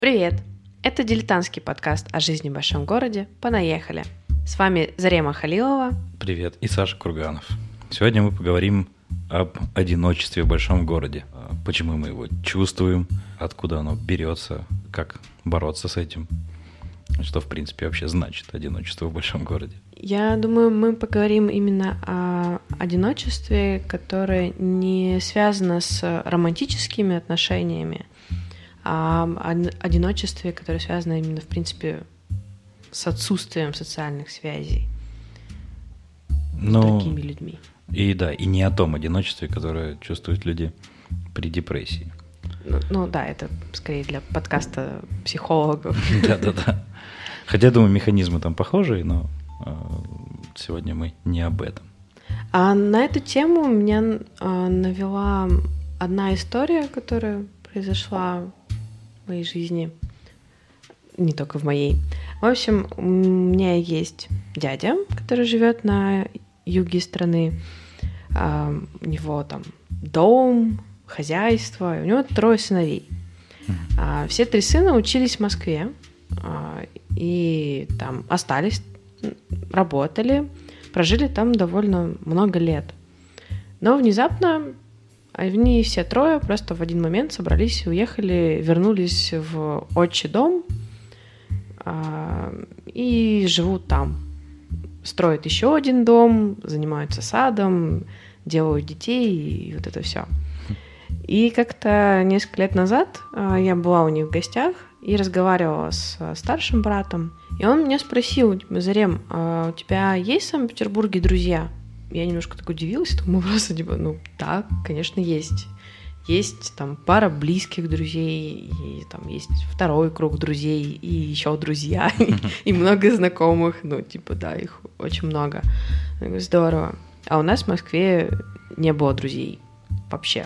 Привет! Это дилетантский подкаст о жизни в большом городе «Понаехали». С вами Зарема Халилова. Привет, и Саша Курганов. Сегодня мы поговорим об одиночестве в большом городе. Почему мы его чувствуем, откуда оно берется, как бороться с этим, что в принципе вообще значит одиночество в большом городе. Я думаю, мы поговорим именно о одиночестве, которое не связано с романтическими отношениями, а одиночестве, которое связано именно, в принципе, с отсутствием социальных связей с другими людьми. И не о том одиночестве, которое чувствуют люди при депрессии. Ну да, это скорее для подкаста психологов. Да. Хотя, думаю, механизмы там похожие, но сегодня мы не об этом. А на эту тему меня навела одна история, которая произошла в моей жизни, не только в моей. В общем, у меня есть дядя, который живет на юге страны. У него там дом, хозяйство, и у него 3 сыновей. Все 3 сына учились в Москве и там остались, работали, прожили там довольно много лет. Но внезапно они все 3 просто в один момент собрались, уехали, вернулись в отчий дом и живут там. Строят еще один дом, занимаются садом, делают детей и вот это все. И как-то несколько лет назад я была у них в гостях и разговаривала с старшим братом, и он меня спросил: Зарем, а у тебя есть в Санкт-Петербурге друзья? Я немножко так удивилась этому вопросу, да, конечно, есть. Есть там пара близких друзей, и там есть 2-й круг друзей, и еще друзья, и много знакомых, да, их очень много. Я говорю: здорово. А у нас в Москве не было друзей вообще.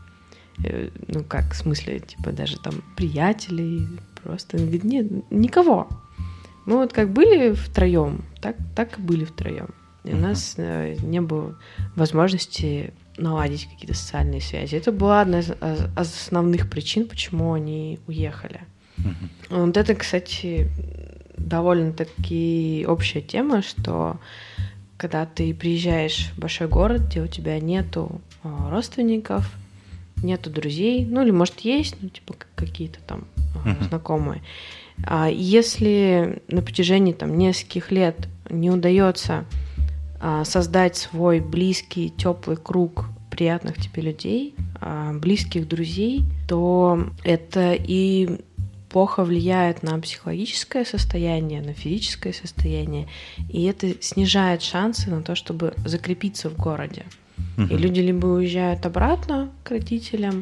В смысле, даже там приятелей, просто. Он говорит: нет, никого. Мы вот как были втроем, так и были втроем. И у нас не было возможности наладить какие-то социальные связи. Это была одна из основных причин, почему они уехали. Вот это, кстати, довольно-таки общая тема, что когда ты приезжаешь в большой город, где у тебя нету родственников, нету друзей, или, может, есть, какие-то там знакомые. Если на протяжении нескольких лет не удается создать свой близкий, теплый круг приятных тебе людей, близких друзей, то это и плохо влияет на психологическое состояние, на физическое состояние, и это снижает шансы на то, чтобы закрепиться в городе. И люди либо уезжают обратно к родителям,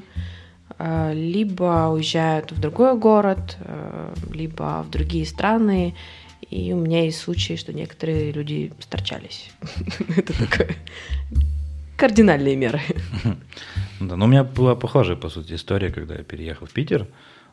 либо уезжают в другой город, либо в другие страны. И у меня есть случаи, что некоторые люди сторчались. Это такая кардинальные меры. Да, у меня была похожая, по сути, история, когда я переехал в Питер.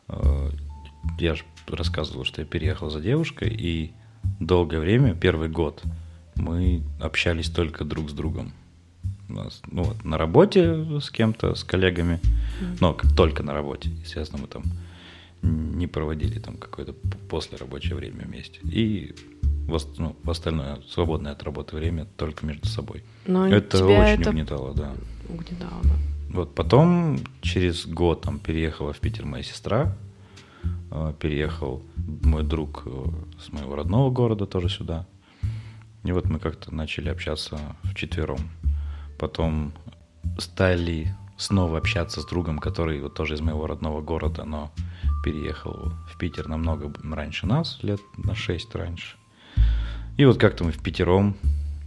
Я же рассказывал, что я переехал за девушкой, и долгое время, 1-й год, мы общались только друг с другом. У нас, на работе с кем-то, с коллегами, но только на работе. Естественно, мы там не проводили там какое-то послерабочее время вместе. И в остальное свободное от работы время только между собой. Но это очень угнетало, да. Угнетало, да. Потом через год там переехала в Питер моя сестра, переехал мой друг с моего родного города тоже сюда. И мы как-то начали общаться вчетвером. Потом стали снова общаться с другом, который тоже из моего родного города, но переехал в Питер намного раньше нас, лет на 6 раньше. И как-то мы впятером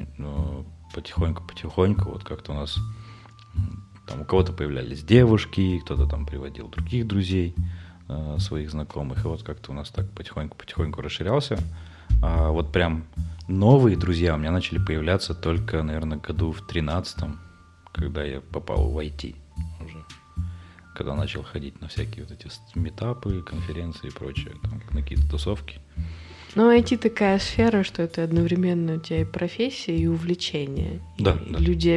потихоньку, как-то у нас там у кого-то появлялись девушки, кто-то там приводил других друзей, своих знакомых, и как-то у нас так потихоньку расширялся. А прям новые друзья у меня начали появляться только, наверное, году в 13-м, когда я попал в IT уже. Когда начал ходить на всякие эти митапы, конференции и прочее, на какие-то тусовки. IT такая сфера, что это одновременно у тебя и профессия, и увлечение. Да. Люди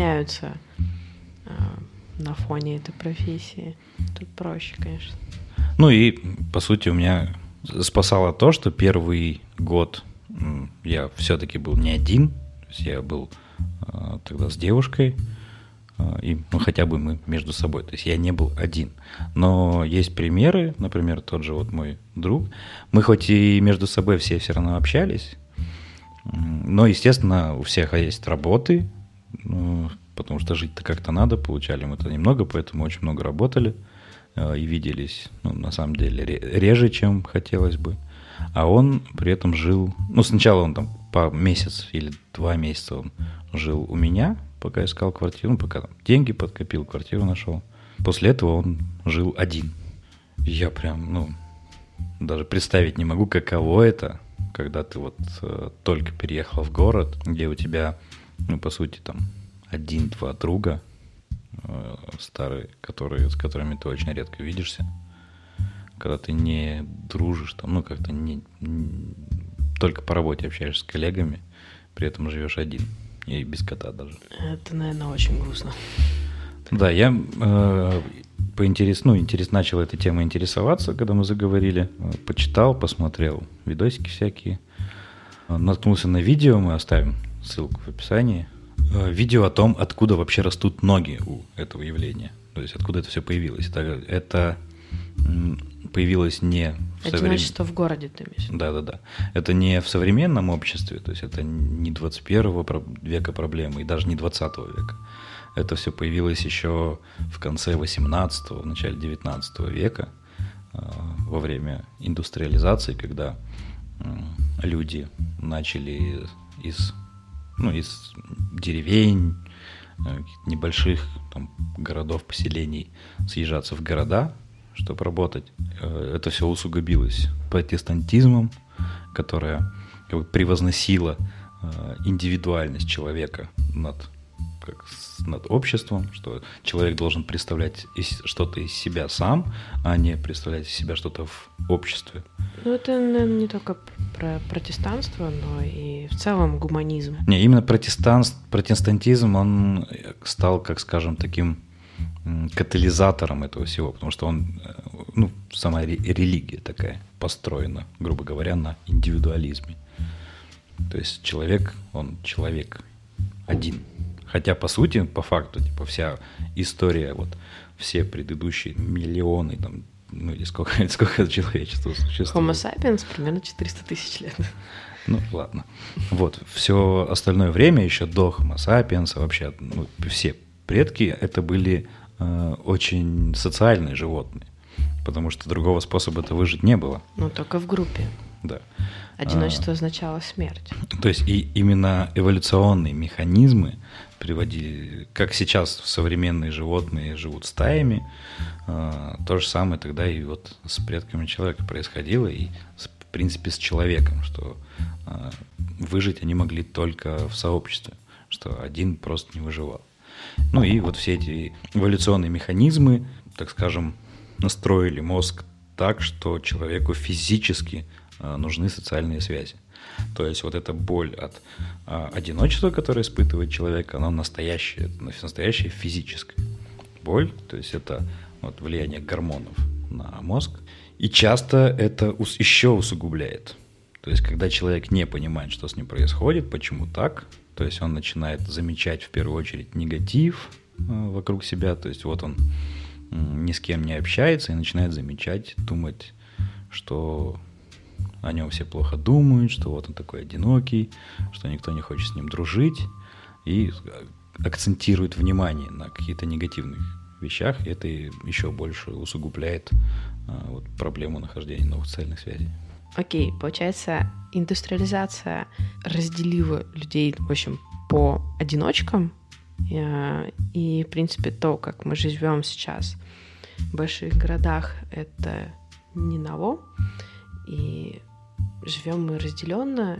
объединяются на фоне этой профессии. Тут проще, конечно. Ну и, по сути, у меня спасало то, что первый год я все-таки был не один, то есть я был тогда с девушкой, и хотя бы мы между собой, то есть я не был один. Но есть примеры, например, тот же вот мой друг, мы хоть и между собой все равно общались, но, естественно, у всех есть работы, потому что жить-то как-то надо, получали мы-то немного, поэтому очень много работали и виделись, на самом деле, реже, чем хотелось бы. А он при этом жил, сначала он там по месяц или 2 месяца он жил у меня, пока искал квартиру, пока там деньги подкопил, квартиру нашел. После этого он жил один. Я прям, даже представить не могу, каково это, когда ты вот только переехал в город, где у тебя, по сути, там 1-2 друга старые, с которыми ты очень редко видишься, когда ты не дружишь, там, как-то только по работе общаешься с коллегами, при этом живешь один, и без кота даже. Это, наверное, очень грустно. Да, я начал этой темой интересоваться, когда мы заговорили, почитал, посмотрел видосики всякие, наткнулся на видео, мы оставим ссылку в описании, видео о том, откуда вообще растут ноги у этого явления, то есть откуда это все появилось. Это появилось не в Одиночество в городе, ты имеешь в виду? Да. Это не в современном обществе, то есть это не 21 века проблемы и даже не 20 века. Это все появилось еще в конце 18-го, в начале 19 века, во время индустриализации, когда люди начали из деревень, небольших там городов, поселений съезжаться в города, чтобы работать. Это все усугубилось протестантизмом, которая превозносила индивидуальность человека над обществом, что человек должен представлять что-то из себя сам, а не представлять из себя что-то в обществе. Это, наверное, не только про протестанство, но и в целом гуманизм. Не, именно протестантизм, он стал, как скажем, таким катализатором этого всего, потому что он, сама религия такая построена, грубо говоря, на индивидуализме. То есть человек, он человек один. Хотя, по сути, по факту, вся история, все предыдущие миллионы, или сколько человечества существует. Homo sapiens примерно 400 тысяч лет. Ладно. Все остальное время, еще до Homo sapiens, вообще, все предки, это были очень социальные животные, потому что другого способа-то выжить не было. Только в группе. Да. Одиночество означало смерть. То есть и именно эволюционные механизмы приводили, как сейчас современные животные живут стаями, то же самое тогда и с предками человека происходило, и в принципе с человеком, что выжить они могли только в сообществе, что один просто не выживал. И все эти эволюционные механизмы, так скажем, настроили мозг так, что человеку физически нужны социальные связи. То есть эта боль от одиночества, которое испытывает человек, она настоящая физическая боль, то есть это влияние гормонов на мозг. И часто это еще усугубляет. То есть когда человек не понимает, что с ним происходит, почему так, то есть он начинает замечать в первую очередь негатив вокруг себя, то есть он ни с кем не общается и начинает замечать, думать, что о нем все плохо думают, что он такой одинокий, что никто не хочет с ним дружить, и акцентирует внимание на каких-то негативных вещах, и это еще больше усугубляет проблему нахождения новых социальных связей. Окей, получается, индустриализация разделила людей, в общем, по одиночкам, и, в принципе, то, как мы живем сейчас в больших городах, это не ново, и живем мы разделенно,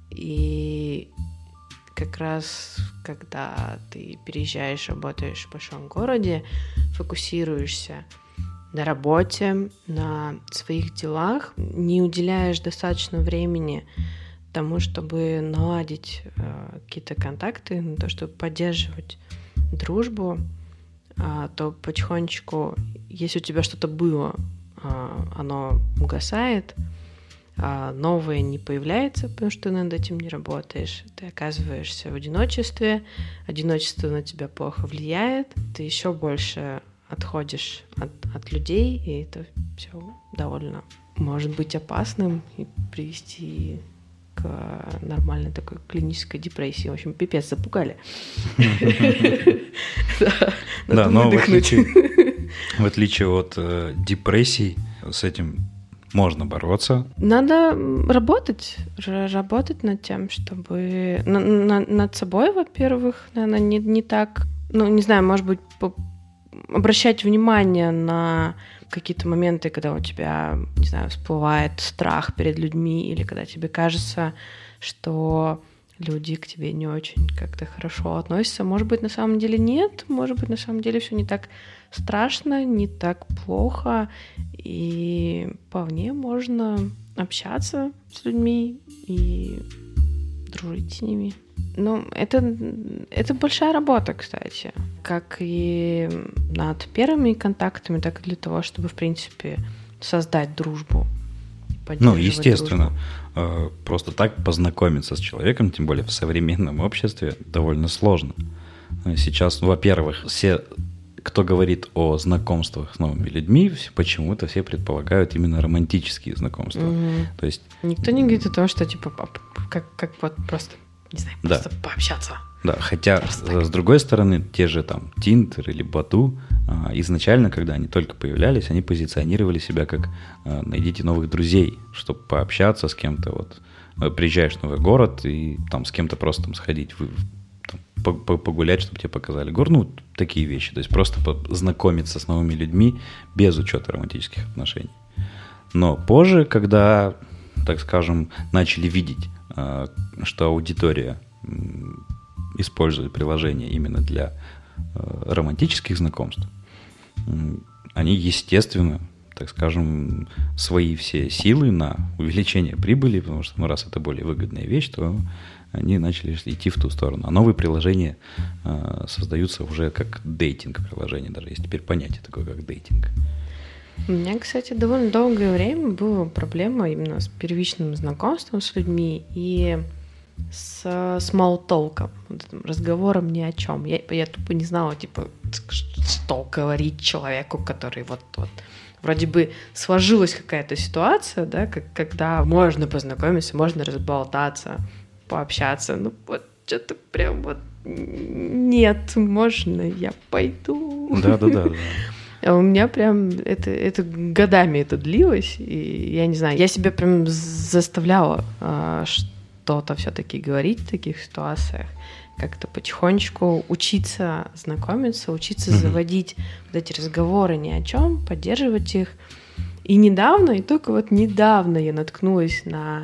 и как раз, когда ты переезжаешь, работаешь в большом городе, фокусируешься на работе, на своих делах, не уделяешь достаточно времени тому, чтобы наладить какие-то контакты, на то, чтобы поддерживать дружбу, то потихонечку, если у тебя что-то было оно угасает, новое не появляется, потому что ты над этим не работаешь. Ты оказываешься в одиночестве, одиночество на тебя плохо влияет, ты еще больше отходишь от людей, и это все довольно может быть опасным и привести к нормальной такой клинической депрессии. В общем, пипец, запугали. Да, но в отличие от депрессий, с этим можно бороться. Надо работать над тем, чтобы... Над собой, во-первых, наверное, не так... не знаю, может быть, обращать внимание на какие-то моменты, когда у тебя, не знаю, всплывает страх перед людьми, или когда тебе кажется, что люди к тебе не очень как-то хорошо относятся. Может быть, на самом деле нет, может быть, на самом деле все не так страшно, не так плохо, и вполне можно общаться с людьми и дружить с ними. Это большая работа, кстати, как и над первыми контактами, так и для того, чтобы, в принципе, создать дружбу. Естественно. Дружбу. Просто так познакомиться с человеком, тем более в современном обществе, довольно сложно. Сейчас, во-первых, все, кто говорит о знакомствах с новыми людьми, почему-то все предполагают именно романтические знакомства. Mm-hmm. То есть... Никто не говорит о том, что типа как вот просто... Не знаю, просто пообщаться. Да, хотя, с другой стороны, те же там Tinder или Badoo, изначально, когда они только появлялись, они позиционировали себя как найдите новых друзей, чтобы пообщаться с кем-то. Вот приезжаешь в новый город и там с кем-то просто там сходить, погулять, чтобы тебе показали город. Такие вещи. То есть просто познакомиться с новыми людьми без учета романтических отношений. Но позже, когда, так скажем, начали видеть, что аудитория использует приложение именно для романтических знакомств, они, естественно, так скажем, свои все силы на увеличение прибыли, потому что, раз это более выгодная вещь, то они начали идти в ту сторону. А новые приложения создаются уже как дейтинг-приложения, даже есть теперь понятие такое, как дейтинг. У меня, кстати, довольно долгое время была проблема именно с первичным знакомством с людьми и с small talk, разговором ни о чем. Я тупо не знала, типа, что говорить человеку, который вот вроде бы сложилась какая-то ситуация, да, когда можно познакомиться, можно разболтаться, пообщаться. Что-то прям нет, можно, я пойду. Да. А у меня прям это годами это длилось, и я не знаю, я себя прям заставляла что-то все-таки говорить в таких ситуациях, как-то потихонечку учиться знакомиться, учиться заводить вот эти разговоры ни о чем, поддерживать их. И только недавно я наткнулась на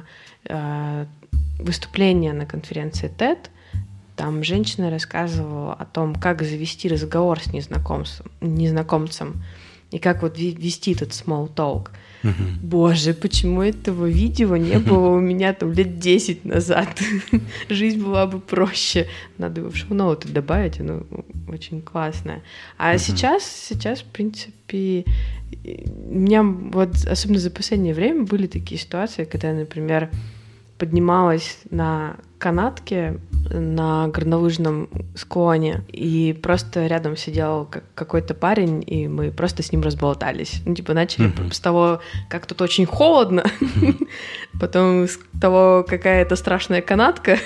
выступление на конференции TED. Там женщина рассказывала о том, как завести разговор с незнакомцем и как вот вести этот small talk. Боже, почему этого видео не было у меня там лет 10 назад? Жизнь была бы проще. Надо его в шоу-ноуты добавить, оно очень классное. А сейчас, в принципе, у меня вот, особенно за последнее время, были такие ситуации, когда я, например, поднималась на канатке на горнолыжном склоне, и просто рядом сидел какой-то парень, и мы просто с ним разболтались. Начали с того, как тут очень холодно, потом с того, какая это страшная канатка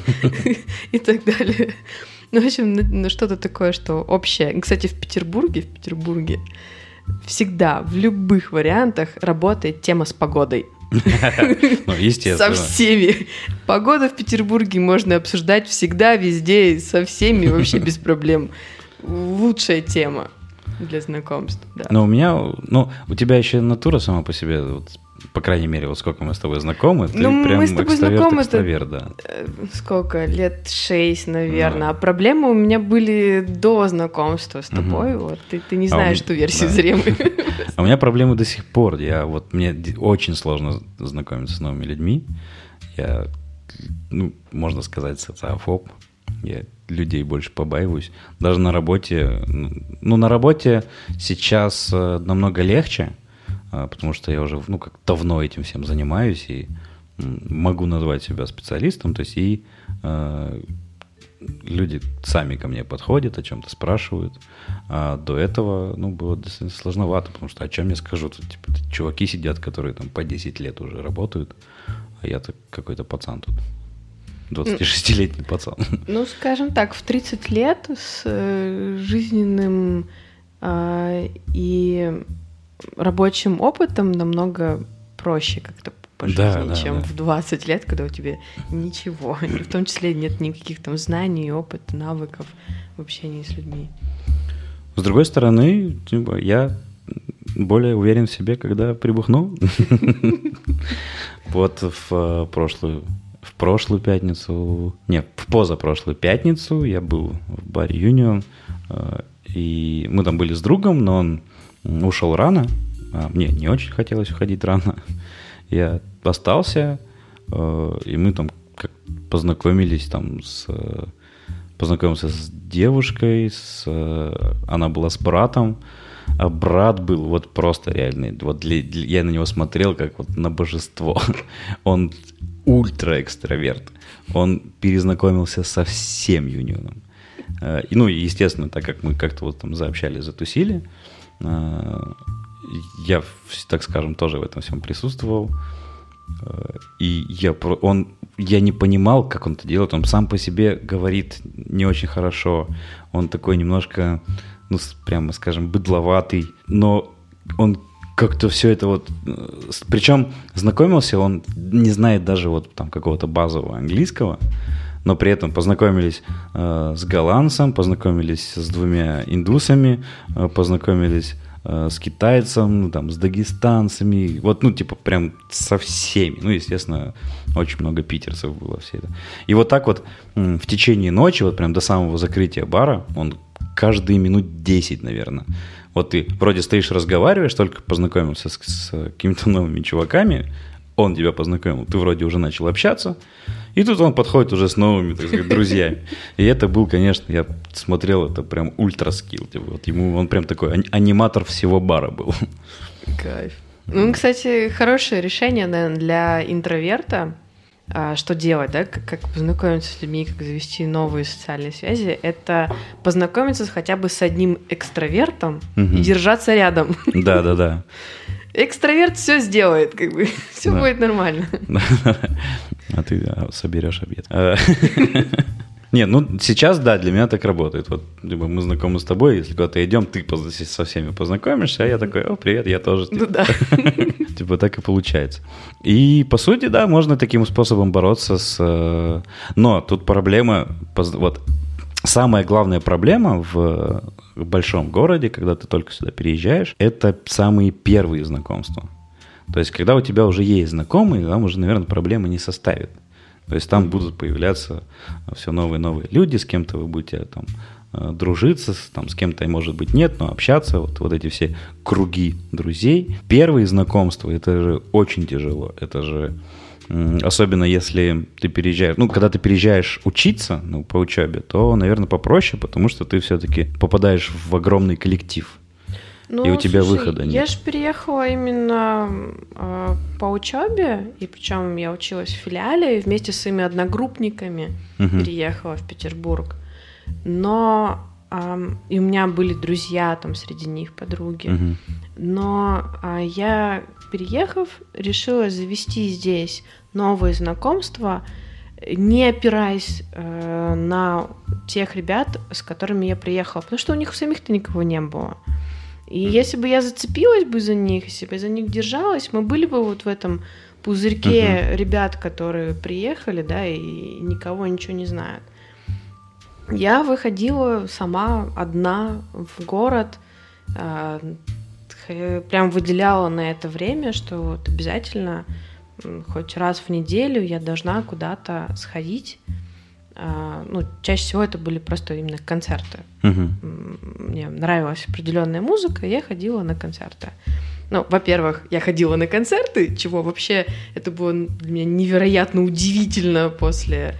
и так далее. В общем, что-то такое, что общее. Кстати, в Петербурге всегда в любых вариантах работает тема с погодой. Естественно. Со всеми. Погода в Петербурге можно обсуждать всегда, везде, со всеми, вообще без проблем. Лучшая тема для знакомств. Да. Но у тебя еще натура сама по себе, по крайней мере, сколько мы с тобой знакомы, ты прям экстраверт, да. Сколько? Лет 6, наверное. А проблемы у меня были до знакомства с тобой. Ты не знаешь ту версию зрелой. А у меня проблемы до сих пор. Мне очень сложно знакомиться с новыми людьми. Я, можно сказать, социофоб. Я людей больше побаиваюсь. Даже на работе. На работе сейчас намного легче. потому что я уже, как давно этим всем занимаюсь и могу назвать себя специалистом, то есть и люди сами ко мне подходят, о чем-то спрашивают. А до этого, было достаточно сложновато, потому что о чем я скажу? Тут чуваки сидят, которые там по 10 лет уже работают, а я-то какой-то пацан тут. 26-летний пацан. Скажем так, в 30 лет с жизненным и рабочим опытом намного проще как-то по жизни, чем в 20 лет, когда у тебя ничего, в том числе нет никаких там знаний, опыта, навыков в общении с людьми. С другой стороны, я более уверен в себе, когда прибухну. Вот в позапрошлую пятницу я был в баре Union, и мы там были с другом, но он ушел рано, а мне не очень хотелось уходить рано. Я остался, и мы там познакомился с девушкой, она была с братом, а брат был вот просто реальный. Я на него смотрел как вот на божество. Он ультра-экстраверт. Он перезнакомился со всем Юнионом. И, естественно, так как мы как-то вот там заобщались, затусили, я, так скажем, тоже в этом всем присутствовал. И я не понимал, как он это делает. Он сам по себе говорит не очень хорошо. Он такой немножко, прямо скажем, быдловатый. Но он как-то все это вот... Причем знакомился он не знает даже вот там какого-то базового английского, но при этом познакомились с голландцем, познакомились с 2 индусами, познакомились с китайцем, с дагестанцами, прям со всеми. Естественно, очень много питерцев было все это. И вот так вот в течение ночи, вот прям до самого закрытия бара, он каждые минут 10, наверное. Вот ты вроде стоишь, разговариваешь, только познакомился с какими-то новыми чуваками, он тебя познакомил, ты вроде уже начал общаться, и тут он подходит уже с новыми, так сказать, друзьями. И это был, конечно, я смотрел, это прям ультра-скилл. Он прям такой аниматор всего бара был. Кайф. Кстати, хорошее решение, наверное, для интроверта. Что делать, да, как познакомиться с людьми, как завести новые социальные связи, это познакомиться хотя бы с одним экстравертом и держаться рядом. Да. Экстраверт все сделает, все будет нормально. А ты соберешь обед. Не, сейчас, да, для меня так работает. Вот мы знакомы с тобой, если куда-то идем, ты со всеми познакомишься, а я такой: о, привет, я тоже. Да. Так и получается. И, по сути, да, можно таким способом бороться с... Но тут проблема... Вот самая главная проблема в большом городе, когда ты только сюда переезжаешь, это самые первые знакомства. То есть, когда у тебя уже есть знакомые, там уже, наверное, проблемы не составит. То есть там будут появляться все новые люди, с кем-то вы будете там дружиться, с кем-то, может быть, нет, но общаться, вот эти все круги друзей. Первые знакомства, это же очень тяжело, это же, особенно если ты переезжаешь, когда ты переезжаешь учиться, по учебе, то, наверное, попроще, потому что ты все-таки попадаешь в огромный коллектив. И у тебя выхода нет. Я же переехала именно по учебе, и причем я училась в филиале, и вместе с своими одногруппниками переехала в Петербург. Но и у меня были друзья там среди них, подруги. Но я, переехав, решила завести здесь новые знакомства, не опираясь на тех ребят, с которыми я приехала, потому что у них самих-то никого не было. И если бы я зацепилась бы за них, если бы я за них держалась, мы были бы вот в этом пузырьке ребят, которые приехали, да, и никого ничего не знают. Я выходила сама одна в город, прям выделяла на это время, что вот обязательно хоть раз в неделю я должна куда-то сходить. Чаще всего это были просто именно концерты. Мне нравилась определенная музыка, и я ходила на концерты. Во-первых, я ходила на концерты, чего вообще это было для меня невероятно удивительно после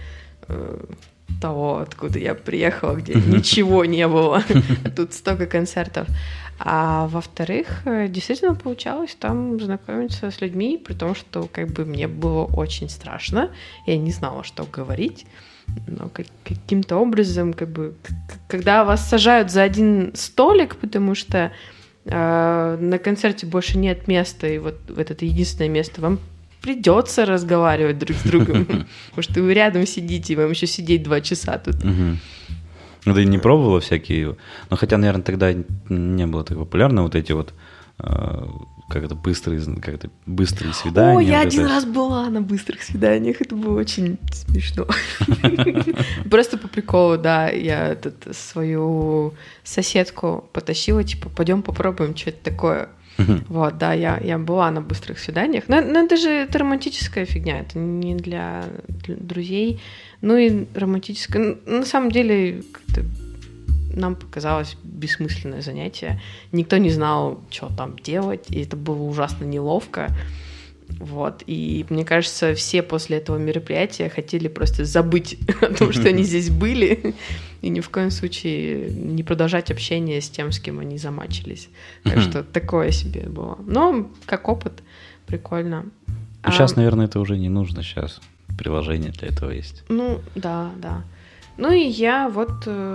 того, откуда я приехала, где ничего не было. Тут столько концертов. А во-вторых, действительно получалось там знакомиться с людьми, при том, что как бы мне было очень страшно, я не знала, что говорить, но каким-то образом, как бы, когда вас сажают за один столик, потому что на концерте больше нет места, и вот это единственное место, вам придется разговаривать друг с другом, потому что вы рядом сидите, и вам еще сидеть 2 часа тут. Ну, ты не пробовала всякие... Ну, хотя, наверное, тогда не было так популярно вот эти вот как это быстрые свидания. О, я один раз была на быстрых свиданиях, это было очень смешно. Просто по приколу, да, я свою соседку потащила, типа, пойдем попробуем, что это такое. Вот, да, я была на быстрых свиданиях. Но это романтическая фигня, это не для друзей. Ну и романтическое... На самом деле, как-то нам показалось бессмысленное занятие. Никто не знал, что там делать, и это было ужасно неловко. Вот. И мне кажется, все после этого мероприятия хотели просто забыть о том, что они здесь были, и ни в коем случае не продолжать общение с тем, с кем они замачились. Так что такое себе было. Но как опыт прикольно. Сейчас, наверное, это уже не нужно. Сейчас приложение для этого есть. Ну, да. Ну и я вот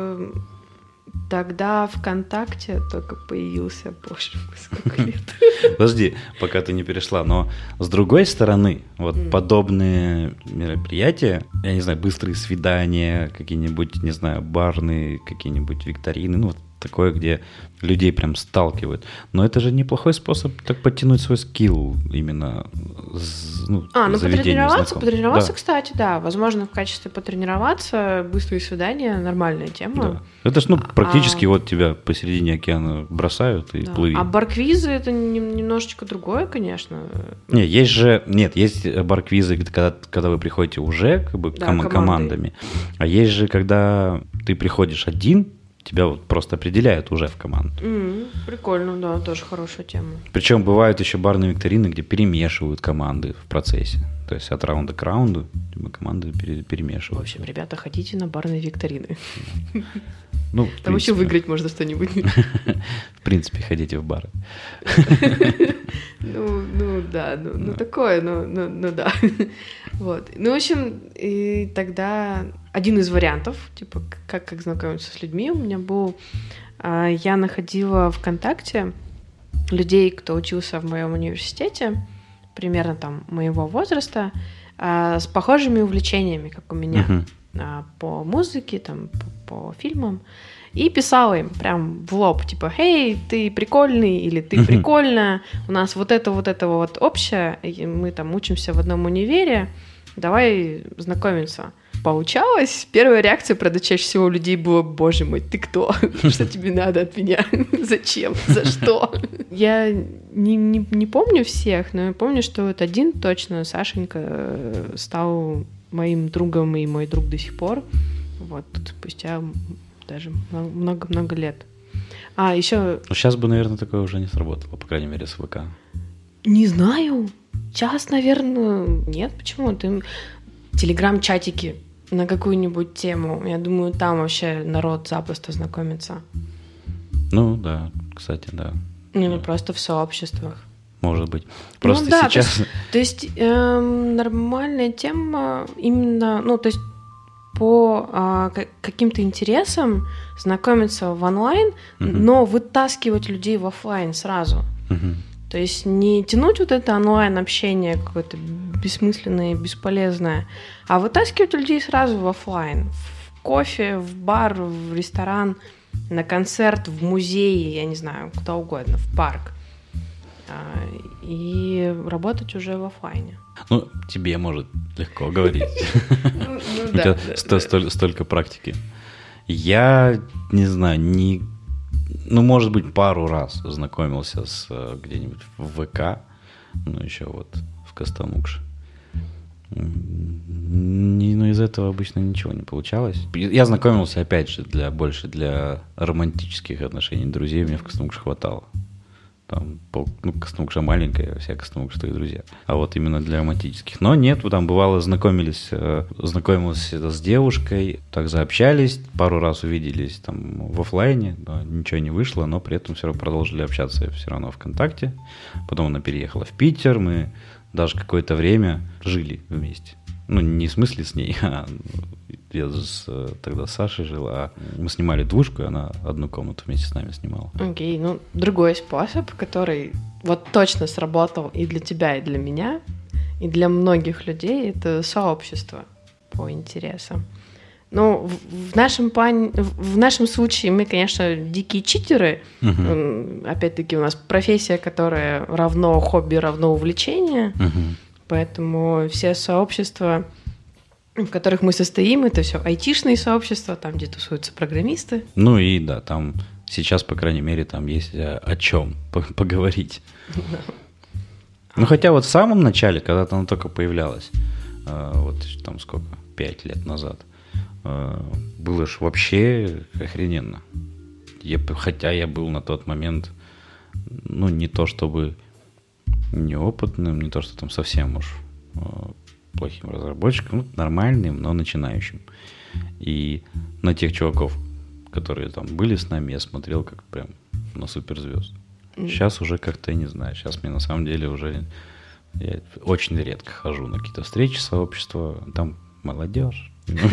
тогда ВКонтакте только появился, боже мой, сколько лет. Подожди, пока ты не перешла, но с другой стороны, вот подобные мероприятия, я не знаю, быстрые свидания, какие-нибудь, не знаю, барные, какие-нибудь викторины, ну вот такое, где людей прям сталкивают. Но это же неплохой способ так подтянуть свой скилл именно потренироваться, да. Кстати, да. Возможно, в качестве потренироваться быстрые свидания нормальная тема. Да. Это ж, практически вот тебя посередине океана бросают и плыви. А бар-квизы это немножечко другое, конечно. Есть бар-квизы, когда вы приходите уже как бы командами. А есть же, когда ты приходишь один, тебя вот просто определяют уже в команду. Прикольно, да, тоже хорошая тема. Причем бывают еще барные викторины, где перемешивают команды в процессе. То есть от раунда к раунду команды перемешивают. В общем, ребята, хотите на барные викторины? Ну, там еще выиграть можно что-нибудь. В принципе, ходите в бары. Такое, да. Вот. Ну, в общем, и тогда один из вариантов, типа, как знакомиться с людьми, у меня был... Я находила ВКонтакте людей, кто учился в моем университете, примерно там моего возраста, с похожими увлечениями, как у меня, по музыке, там, по фильмам, и писала им прям в лоб, типа, «Эй, ты прикольный» или «Ты прикольная, у нас вот это вот общее, мы там учимся в одном универе, давай знакомиться». Получалось. Первая реакция, правда, чаще всего у людей была: «Боже мой, ты кто? Что тебе надо от меня? Зачем? За что?» Я не помню всех, но я помню, что вот один точно, Сашенька, стал моим другом и мой друг до сих пор. Вот, спустя даже много-много лет. Еще... Сейчас бы, наверное, такое уже не сработало, по крайней мере, с ВК. Не знаю. Сейчас, наверное, нет. Почему? Телеграм-чатики на какую-нибудь тему. Я думаю, там вообще народ запросто знакомится. Ну, да, кстати, да. Просто в сообществах. Может быть. Просто сейчас... То есть нормальная тема именно... то есть по каким-то интересам знакомиться в онлайн, но вытаскивать людей в офлайн сразу. То есть не тянуть вот это онлайн-общение какое-то бессмысленное, бесполезное, а вытаскивать людей сразу в офлайн. В кофе, в бар, в ресторан, на концерт, в музей, я не знаю, куда угодно, в парк. И работать уже в офлайне. Ну, тебе, может, легко говорить. У тебя столько практики. Я не знаю, может быть, пару раз знакомился где-нибудь в ВК, еще вот в Костомукше. Но из этого обычно ничего не получалось. Я знакомился, опять же, больше для романтических отношений. Друзей мне в Костомукше хватало. Там, Костомукша маленькая, вся Костомукша твои друзья. А вот именно для романтических. Но нет, там бывало знакомилась с девушкой, так заобщались, пару раз увиделись там в офлайне, ничего не вышло, но при этом все равно продолжили общаться все равно ВКонтакте. Потом она переехала в Питер, мы даже какое-то время жили вместе. Ну, не в смысле с ней, а я тогда с Сашей жил, а мы снимали двушку, и она одну комнату вместе с нами снимала. Окей, другой способ, который вот точно сработал и для тебя, и для меня, и для многих людей, это сообщество по интересам. Ну, в нашем случае мы, конечно, дикие читеры. Опять-таки у нас профессия, которая равно хобби, равно увлечение. Поэтому все сообщества, в которых мы состоим, это все айтишные сообщества, там, где тусуются программисты. Ну и да, там сейчас, по крайней мере, там есть о чем поговорить. Ну хотя вот в самом начале, когда-то она только появлялась, вот там сколько, 5 лет назад, было ж вообще охрененно. Хотя я был на тот момент, ну не то чтобы неопытным, не то что там совсем уж плохим разработчиком, нормальным, но начинающим. И на тех чуваков, которые там были с нами, я смотрел как прям на суперзвезд. Сейчас уже как-то, я не знаю, сейчас мне на самом деле уже... Я очень редко хожу на какие-то встречи сообщества, там молодежь.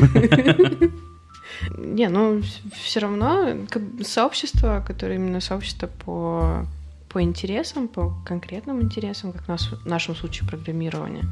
Не, все равно сообщество, которое именно сообщество по интересам, по конкретным интересам, как в нашем случае программирования,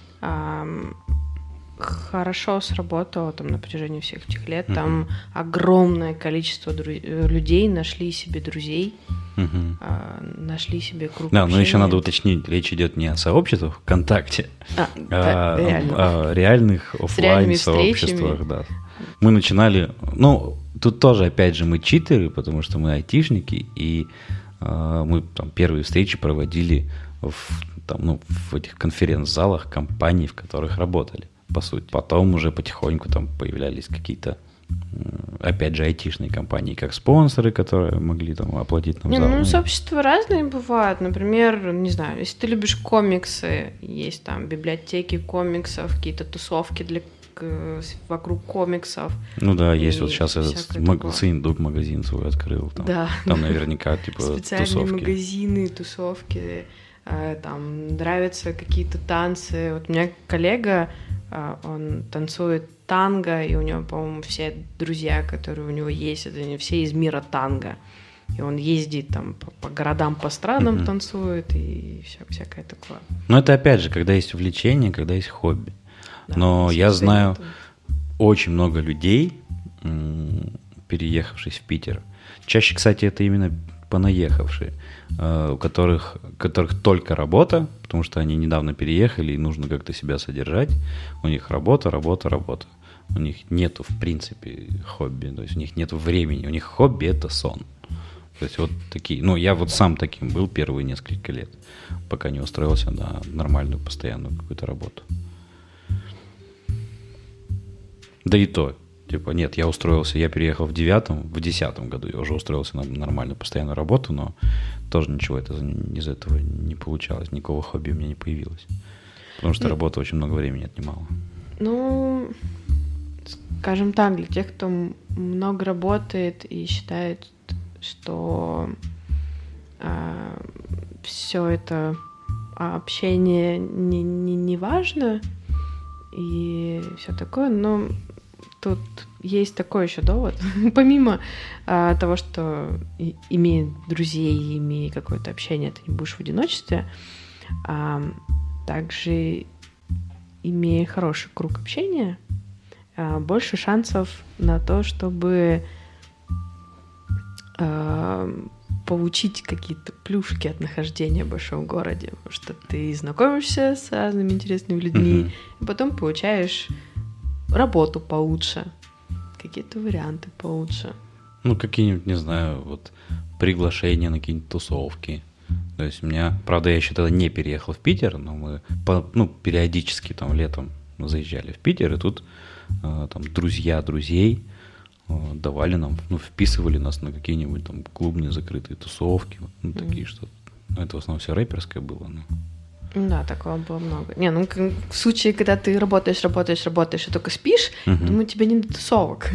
хорошо сработало там на протяжении всех этих лет. Там огромное количество людей нашли себе друзей, нашли себе круг общения. Да, но еще надо уточнить, речь идет не о сообществах ВКонтакте, о реальных офлайн-сообществах. Да. Мы начинали, тут тоже, опять же, мы читеры, потому что мы айтишники, и мы там первые встречи проводили в этих конференц-залах компаний, в которых работали, по сути. Потом уже потихоньку там появлялись какие-то, опять же, айтишные компании, как спонсоры, которые могли там оплатить нам зал. Сообщества разные бывают. Например, не знаю, если ты любишь комиксы, есть там библиотеки комиксов, какие-то тусовки вокруг комиксов. Ну да, есть вот сейчас этот магазин свой открыл. Там, да. Там наверняка типа специальные тусовки. Магазины, тусовки. Там нравятся какие-то танцы. Вот у меня коллега, он танцует танго, и у него, по-моему, все друзья, которые у него есть, это все из мира танго. И он ездит там по городам, по странам танцует, и всякое такое. Но это опять же, когда есть увлечение, когда есть хобби. Да, но я знаю очень много людей, переехавших в Питер. Чаще, кстати, это именно понаехавшие, у которых только работа, потому что они недавно переехали и нужно как-то себя содержать. У них работа. У них нету, в принципе, хобби, то есть у них нету времени. У них хобби – это сон. То есть вот такие, я вот сам таким был первые несколько лет, пока не устроился на нормальную, постоянную какую-то работу. Да и то, нет, я переехал в 10 году, я уже устроился на нормальную постоянную работу, но тоже ничего из этого не получалось, никакого хобби у меня не появилось, потому что работа очень много времени отнимала. Скажем так, для тех, кто много работает и считает, что все это общение не важно и все такое, но тут есть такой еще довод. Помимо того, что имея друзей, имея какое-то общение, ты не будешь в одиночестве, также имея хороший круг общения, больше шансов на то, чтобы получить какие-то плюшки от нахождения в большом городе, потому что ты знакомишься с разными интересными людьми, и потом получаешь работу получше, какие-то варианты получше. Какие-нибудь, не знаю, вот приглашения на какие-нибудь тусовки. То есть у меня, правда, я еще тогда не переехал в Питер, но мы периодически там летом заезжали в Питер, и тут там друзья друзей давали нам, вписывали нас на какие-нибудь там клубные закрытые тусовки, такие что-то. Ну, это в основном все рэперское было. Ну. Да, такого было много. Не, ну в случае, когда ты работаешь и только спишь, думаю, тебе не до тусовок.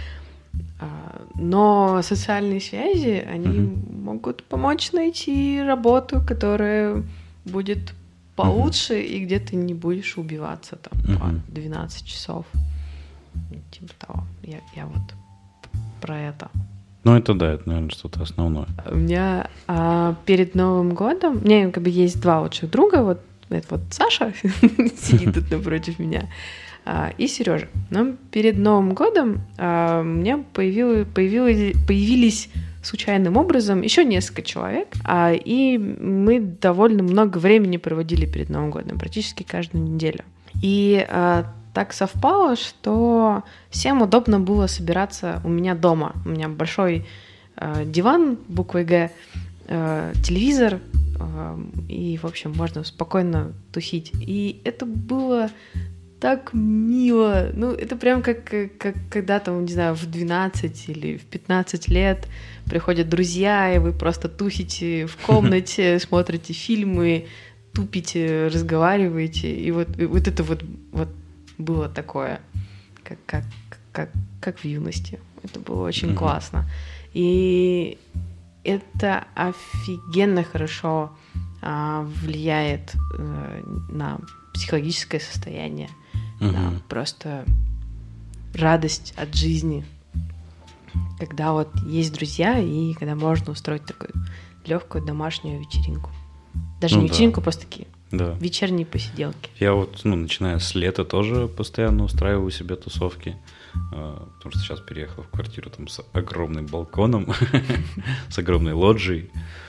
Но социальные связи, они могут помочь найти работу, которая будет получше, и где ты не будешь убиваться там по 12 часов. Типа того. Я вот про это. Ну, это да, это, наверное, что-то основное. У меня перед Новым годом... У меня как бы есть два лучших друга. Вот это вот Саша сидит тут напротив меня, и Сережа. Но перед Новым годом у меня появились случайным образом еще несколько человек, и мы довольно много времени проводили перед Новым годом, практически каждую неделю. И так совпало, что всем удобно было собираться у меня дома. У меня большой диван буквой «Г», телевизор, и, в общем, можно спокойно тусить. И это было так мило. Ну, это прям как когда там, не знаю, в 12 или в 15 лет приходят друзья, и вы просто тусите в комнате, смотрите фильмы, тупите, разговариваете. И вот это вот было такое, как в юности. Это было очень классно. И это офигенно хорошо влияет на психологическое состояние, на просто радость от жизни, когда вот есть друзья и когда можно устроить такую легкую домашнюю вечеринку. Даже не вечеринку, просто такие вечерние посиделки. Я вот, начиная с лета тоже постоянно устраиваю у себя тусовки, потому что сейчас переехал в квартиру там с огромным балконом, с огромной лоджией,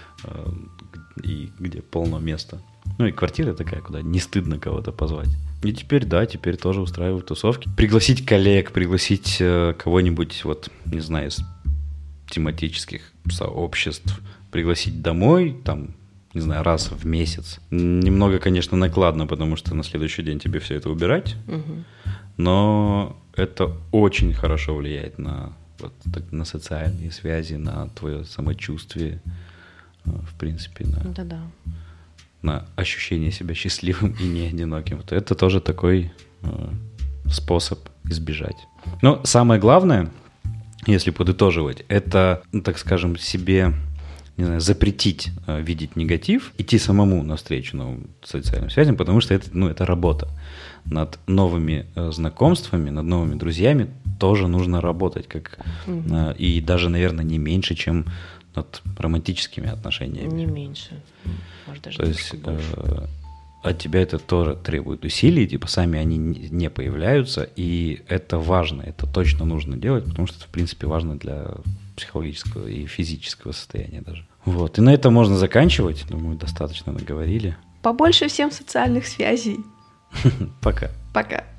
и где полно места. Ну и квартира такая, куда не стыдно кого-то позвать. И теперь тоже устраиваю тусовки. Пригласить коллег, пригласить кого-нибудь, вот, не знаю, из тематических сообществ, пригласить домой, там, не знаю, раз в месяц. Немного, конечно, накладно, потому что на следующий день тебе все это убирать, но это очень хорошо влияет на социальные связи, на твое самочувствие, в принципе, на ощущение себя счастливым и не одиноким. Вот это тоже такой способ избежать. Но самое главное, если подытоживать, это, так скажем, себе, не знаю, запретить видеть негатив, идти самому навстречу новым социальным связям, потому что это работа. Над новыми знакомствами, над новыми друзьями тоже нужно работать, и даже, наверное, не меньше, чем над романтическими отношениями. Не меньше. Может, даже то есть от тебя это тоже требует усилий, типа сами они не появляются, и это важно, это точно нужно делать, потому что это, в принципе, важно для психологического и физического состояния даже. Вот, и на этом можно заканчивать, думаю, достаточно наговорили. Побольше всем социальных связей. Пока. Пока.